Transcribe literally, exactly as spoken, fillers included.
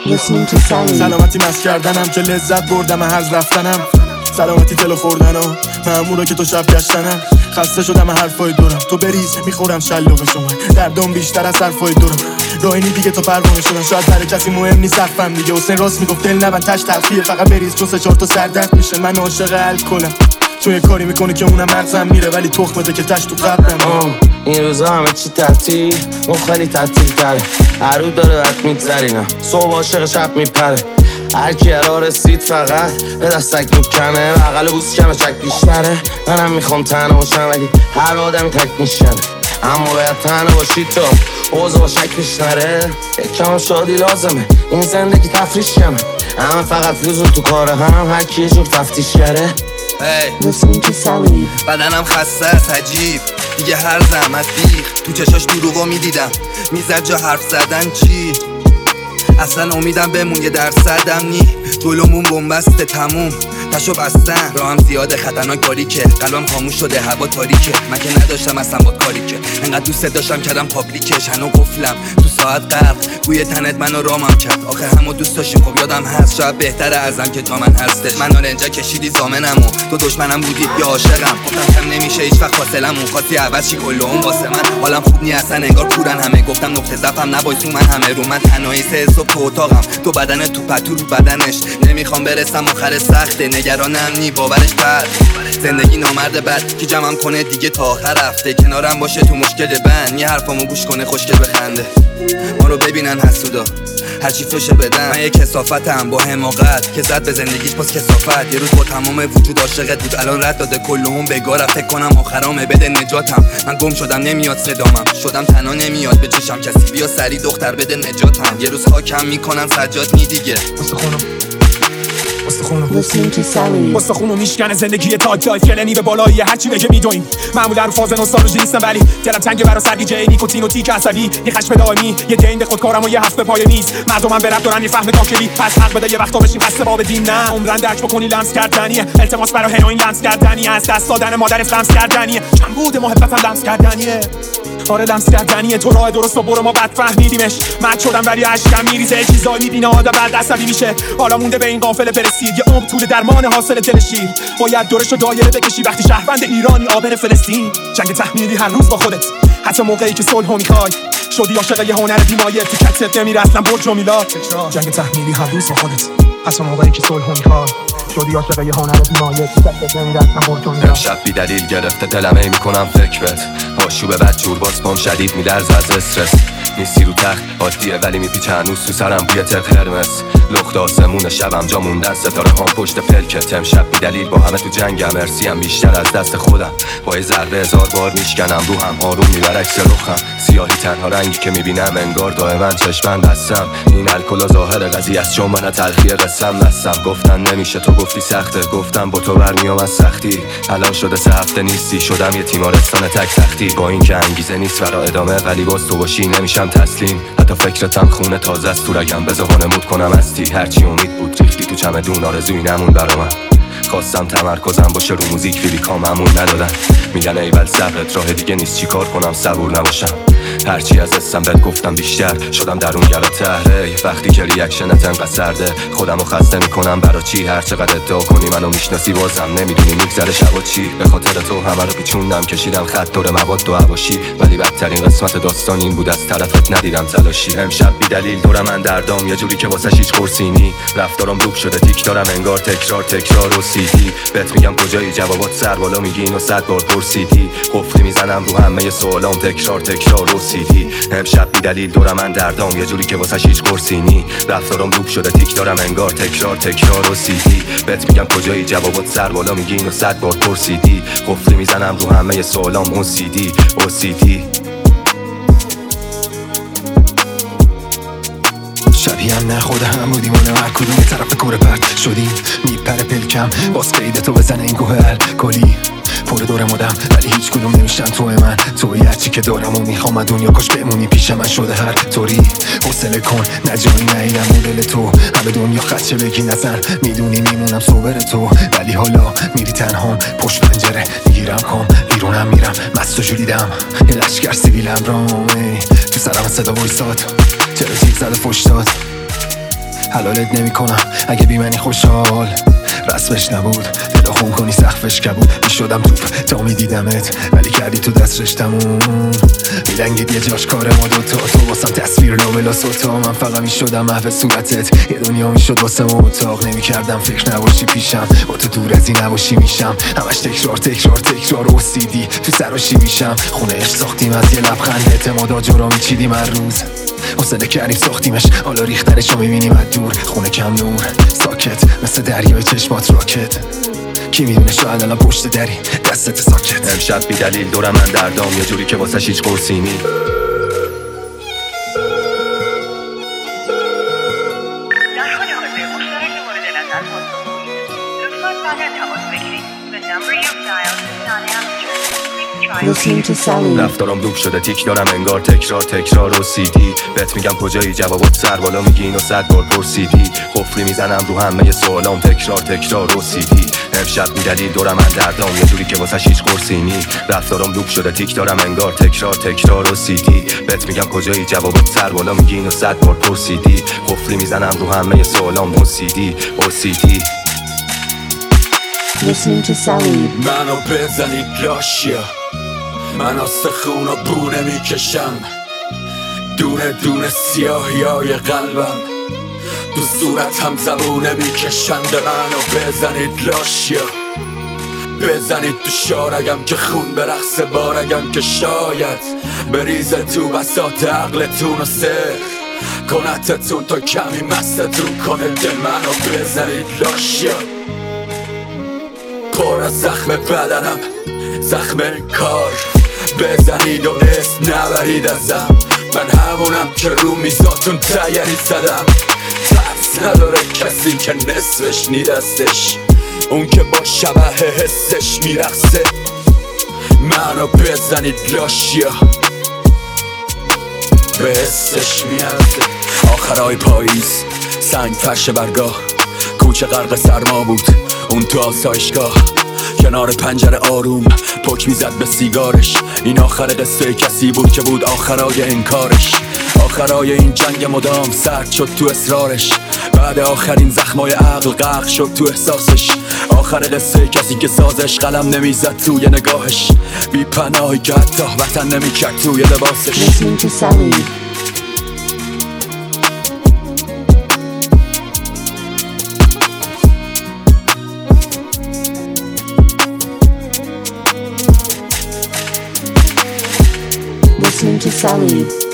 سلامتی مست کردنم که لذت بردم هر رفتنم، سلامتی تلو خوردنم مامورا که تو شب گشتنم، خسته شدم حرفای دورم تو بریز میخورم شلاق شما، دردم بیشتر از حرفای دورم راینی دیگه تو پروانه شدم، شاید برای کسی مهم نیست سقفم دیگه، حسین راست میگفت دل نبند تش تلخیه، فقط بریز چون سه چهار تا سردرد میشه، من عاشق الکلم چون یه کاری میکنه که اونم مغزم میره ولی تخمته که تش تو قبرم. این روزا همه چی تعطیل، اون خیلی تعطیل تره، هر رو داره وقت میگذرینم، صبح عاشق شب میپره، هر کی را رسید فقط به دستک میکنه، بغل بوس کمه چک بیشتره، منم میخوام تنها باشم ولی هر آدمی تک میشنه، اما باید تنها باشی تو اوضاع با شک پیش نره، یکم شادی لازمه این زندگی تفریش کمه، همه فقط لزوم تو کار هم هر کی جور تفتیش کره. بدنم خسته است عجیب دیگه هر زحمت بیخ، تو چشاش دروغو میدیدم میزد جا حرف زدن چی، اصلا امیدم بمون یه درصدم نی، جلومون بنبسته تموم تشو بستن، راهم زیاده خطرناک باریکه، قلبم خاموش شده هوا تاریکه، من که نداشتم اصلا باد کاری که انقدر دوست داشتم کردم پابلیکش، هنو قفلم تو ساعت غرق بوی تنت منو رامم کرد، آخه همو دوست داشتیم خب یادم هست، شاید بهتره ازم که تا من هستش، من نارنجا کشیدی زامنم و تو دشمنم بودی یا عاشقم، گفتم نمیشه هیچ وقت فاصلمون، خواستی عوض چی کل اون واسه من، حالم خوب نی اصلا انگار کورن همه، گفتم نقطه ضعفم نبایسون من همه رو من تنهایی سه صبح تو اتاقم، تو بدن تو پتو رو بدنش، نمیخوام برسم آخر سخته، نگرانم نی باورش بد، زندگی نامرد بد که جمعم کنه دیگه تا آخر هفته، کنارم باشه تو مشکل بند، یه حرفامو گوش کنه خوشگل بخنده، ما رو ببینن حسودا هرچی فشه بدن، من یه کثافتم با حماقت که زد به زندگیش باز کثافت، یه روز با تمام وجود عاشقت بود الان رد داده کلهم بگارم، فکر کنم آخرامه بده نجاتم، من گم شدم نمیاد صدامم، شدم تنها نمیاد به چشم کسی، بیا سری دختر بده نجاتم، یه روز خاکم میکنن سجاد نی دیگه، مستخونو میشکنه زندگی تاک لایف، کلنی به بالایی هرچی بگه میدویم، معمولا رو فاز نوستالژی نیستم ولی دلم تنگه برا سرگیجه نیکوتین و تیک عصبی، یه خشم دائمی، یه دین به خودکارم و یه هفت به پای میز، مردمم به رب دارن یه فهم داخلی، پس حق بده یه وقتا بشیم قصد باب دین، نه عمرن درک بکنی لمس کردنیه، التماس برا هروئین لمس کردنیه، از دست دادن مادر لمس کردنیه، چند بود محبتم لمس کردنیه، آره لمس کردنیه، تو راه درست و برو ما بد فهمیدیمش، مد شدم ولی اشکم میریزه، چیزایی میبینه آدم بعد عصبی میشه، حالا مونده به این قافله برسید، یه عمر طول درمان حاصل دل شیر، باید دورشو دایره بکشی وقتی شهروند ایرانی آبر فلسطین، جنگ تحمیلی هر روز با خودت، حتی موقعی که صلحو میخوای، شدی عاشق یه هنر بیمایه، تو کتت نمیره اصلا برج و میلاد، جنگ تحمیلی هر روز با خودت، حتی موقعی که صلحو میخوای، شدی عاشق یه هنر بیمایه، تو کتت نمیره اصلا برج و میلاد، امشب بی دلیل گرفته دلم ای میکنم فکر بهت، آشوب بد جور باز پام شدید میلرزه از استرس، نیستی رو تخت عادیه ولی میپیچه هنوز تو سرم بوی تق قرمز، لخت آسمون شبم جا موندن ستاره هام پشت پلکت، امشب بی دلیل با همه تو جنگم، ارسیم بیشتر از دست خودم، با یه ضربه هزار بار میشکنم روحم، آروم میبر عکس رخم، سیاهی تنها رنگی که میبینم انگار دائما چشمم بستم، این الکل ظاهر قضیه است چون من تلخی قسم نستم، گفتن نمیشه تو گفتی سخته، گفتم با تو برمیام از سختی، الان شده سه هفته نیستی، شدم یه تیمارستان تک تختی، با این که انگیزه نیست برا ادامه ولی باز تو باشی نمیشم تسلیم، حتی فکرتم خونه تازه است تو رگم، بذار وانمود کنم استی، هرچی امید بود ریختی تو چمدون، آرزویی نمون برا من، خواستم تمرکزم باشه رو موزیک ولی کاممون ندادن، میگن ایول صبرت راه دیگه نیست چی کار کنم صبور نباشم، هرچی از اسم بهت گفتم بیشتر شدم درونگرا تهره، وقتی که ریاکشنت انقدر سرده خودمو خسته میکنم برا چی، هر چقدر ادعا کنی منو میشناسی بازم نمیدونی میگذره شبا چی، به خاطر تو همه رو پیچوندم کشیدم خط دور مواد و حواشی، ولی بدترین قسمت داستان این بود از طرفت ندیدم تلاشی، امشب بی دلیل دورم اندردام یه جوری که واسه هیچ قرصینی، رفتارم لوپ شده تیک دارم انگار تکرار تکرار و سیدی، بهت میگم کجایی جوابات سر بالا میگی اینو صد بار پرسیدی، قفلی میزنم رو همه سوالام تکرار تکرار و سیدی، امشب بی دلیل دورم اندردام یه جوری که واسه هیچ قرصینی، رفتارم لوپ شده تیک دارم انگار تکرار تکرار و سیدی، بهت میگم کجایی جوابات سر بالا میگی اینو صد بار پرسیدی، قفلی میزنم رو همه سوالام اون سیدی او سیدی. شبیه هم نخوده هم بودیم و هر کدوم یه طرف کره پرد شدیم، میپره پلکم باز قیده تو بزنه این کوه الکلی، پر دور مدم ولی هیچ کدوم نمیشن توی من، توی هرچی که دارم و میخوام دنیا کاش بمونی پیش من، شده هر طوری حوصله کن نجانی نیدم مدل تو، همه دنیا خدشه بگی نزن میدونی میمونم صبر تو، ولی حالا میری تنهام پشت پنجره میگیرم کام بیرونم میرم مست و جولیدم، یه لشکر سیویلم رامه تو سرم صدا وایساد، چرا جیغ زده فش داد، حلالت نمی کنم اگه بی منی خوشحال رسمش نبود دل خون کنی سقفش کبود میشدم توپ تا میدیدمت ولی کردی تو دست رشتمون میلنگید یه جاش کار ما دوتا تو واسم تصویر نوبلا سوتا من فقط میشدم محو صورتت یه دنیا میشد واسه ما اتاق نمیکردم فکر نباشی پیشم با تو دور از این نباشی میشم همش تکرار تکرار تکرار او سی دی تو سراشی میشم خونه اش ساختیم از یه لبخند اعتماد آجرا میچیدیم هر روز حوصله کردیم ساختیمش حالا ریخترش رو میبینیم از دور خونه کم نور ساکت مثل دریای چشمات راکت کی میدونه شاید الان پشت دری دستت ساکت امشب بی دلیل دورم من دردام یه جوری که واسش هیچ قرصی نی در حال حاضر مشترک مورد نظر خودتون لطفاً بعد تماس بگیرید The number you've dialed is not answering. Listening to Sally. رفتارم دوب شده تیک دارم انگار تکرار تکرار و سیدی بهت میگم کجایی جوابت سر بالا میگی اینو صد بار پرسیدی قفلی میزنم رو همه سوالام تکرار تکرار و سیدی امشب بی دلیل دورم من دردام یه جوری که واسش هیچ قرصی نی رفتارم دوب شده تیک دارم انگار تکرار تکرار و سیدی بهت میگم کجایی جوابت سر بالا میگی اینو صد بار پرسیدی قفلی میزنم رو همه سوالام او سی دی او سی دی Listening to Sally. منو بزنید لاشیا من استخون و بونه میکشم دونه دونه سیاهی های قلبم تو صورتم زبونه میکشند منو بزنید لاشیا بزنید تو شارگم که خون به رقص بارگم که شاید بریزه تو بساط عقلتون و سر کنتتون تا کمی مستتون کنه دل منو بزنید لاشیا پر از زخم بدنم زخم کار بزنید و اسم نبرید ازم من همونم که رو میزاتون تیری زدم ترس نداره کسی که نصفش نی دستش اون که با شبه حسش میرقصه منو بزنید لاشیا به حسش میرسه آخرای پاییز سنگ فرش برگاه کوچه غرق سرما بود اون تو آسایشگاه کنار پنجره آروم پک میزد به سیگارش این آخر قصه کسی بود که بود آخرای انکارش آخرای این جنگ مدام سرد شد تو اصرارش بعد آخرین زخمای عقل غرق شد تو احساسش آخر قصه کسی که سازش قلم نمیزد توی نگاهش بی پناهی که حتی وطن نمیکرد توی لباسش Listening to Sally. Listening to Sally.